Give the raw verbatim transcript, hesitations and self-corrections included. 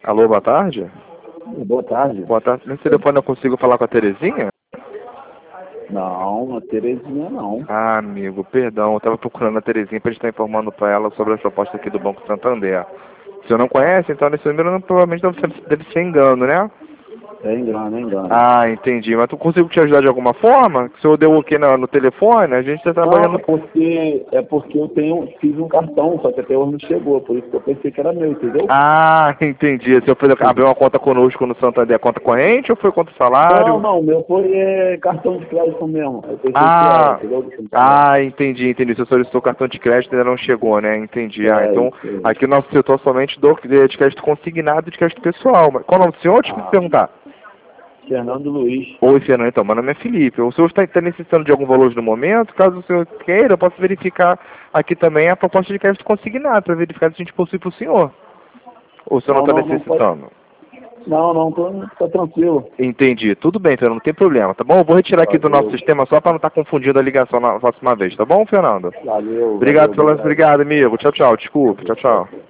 Alô, boa tarde? Boa tarde. Boa tarde. Nesse telefone eu consigo falar com a Terezinha? Não, a Terezinha não. Ah, amigo, perdão. Eu estava procurando a Terezinha para estar informando para ela sobre a proposta aqui do Banco Santander. Se eu não conhece, então nesse número não, provavelmente deve ser, deve ser engano, né? É engano, é engano. Ah, entendi. Mas tu consigo te ajudar de alguma forma? Se eu deu o ok no, no telefone, a gente está trabalhando... Não, é porque, é porque eu tenho, fiz um cartão, só que até hoje não chegou, por isso que eu pensei que era meu, entendeu? Ah, entendi. Se eu fiz, abrir uma conta conosco no Santander, conta corrente ou foi conta Não, salário? não, o meu foi é, cartão de crédito mesmo. Eu pensei que era, Ah, entendeu? Do Santander. ah, entendi, entendi. Você solicitou cartão de crédito e ainda não chegou, né? Entendi. Ah, É, então isso aí. aqui o nosso setor somente do, de crédito consignado e de crédito pessoal. Mas qual é o nome do senhor? Deixa eu me Ah, perguntar. Fernando Luiz. Oi, Fernando. Então, meu nome é Felipe. O senhor está, está necessitando de algum valor no momento? Caso o senhor queira, eu posso verificar aqui também a proposta de crédito consignado para verificar se a gente possui para o senhor. Ou o senhor não Não, está não, não pode. necessitando? Não, não, tô, tá tranquilo. Entendi. Tudo bem, Fernando, não tem problema, tá bom? Eu vou retirar aqui do nosso Valeu, sistema só para não estar confundindo a ligação na próxima vez, tá bom, Fernando? valeu, Obrigado, valeu, pela... obrigado. Obrigado, amigo. Tchau, tchau. Desculpe. Tchau, tchau.